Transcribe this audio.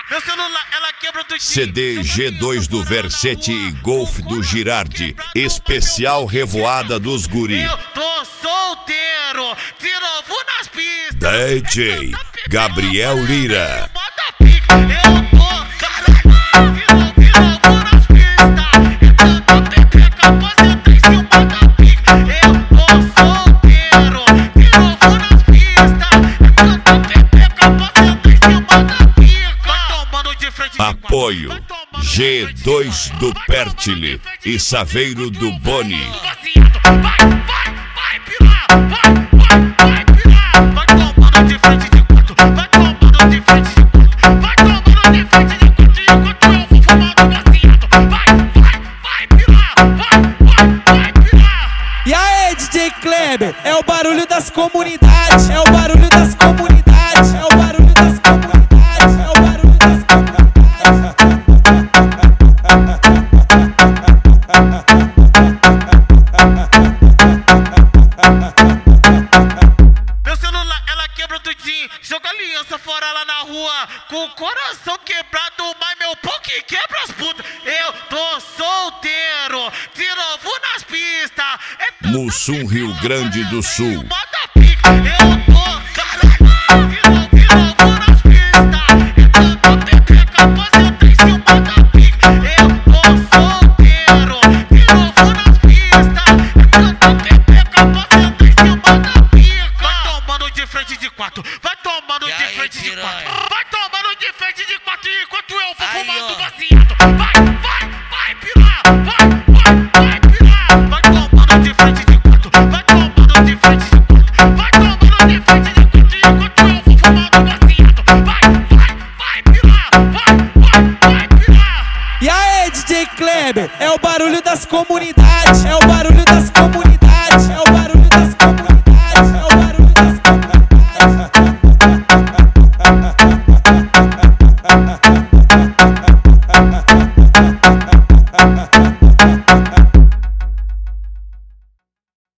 Meu celular, ela quebra do CD G2 do Versetti e Golf do Girardi. Especial Revoada dos Guri. Eu tô solteiro, de novo nas pistas. DJ Gabriel Lira. Eu tô caralho, de novo nas pistas. Eu tô pepeca, você tem cima da pica. Eu tô solteiro, de novo nas pistas. Eu tô pepeca, você tem cima da pica. Vai tomando de frente de Apoio G2 do Pertile e Saveiro do Boni. Vai pirar, vai pirar. Vai tomando de frente de quatro, vai tomando de frente de quatro, vai tomando de frente de quatro. Enquanto eu vou fumando baseado. Vai pirar, vai pirar. E aí, DJ Kleber, é o barulho das comunidades, é o barulho das comunidades, é o barulho das comunidades, é o barulho das comunidades. Meu celular, ela quebra tudinho, joga aliança fora lá na rua, com o coração quebrado, mas meu pau que quebra as putas. Eu tô solteiro, de novo nas pistas. Mussum, Rio Grande do Sul. Eu tô caralho, de novo nas pistas. Eu tô pepeca, você tem cima da pica. Eu tô solteiro, de novo nas pistas. Eu tô pepeca, você tem cima da pica. Vai tomando de frente de quatro, vai tomando de frente de quatro, vai tomando de frente de quatro. Enquanto eu vou fumando baseado. Vai pirar, vai pirar. Vai tomando de frente de quatro, vai tomando de frente de quatro, vai tomando de frente de quatro. Enquanto eu vou fumando baseado. Vai pirar, vai pirar. E aí, DJ Kleber, é o barulho das comunidades, é o barulho das comunidades, é o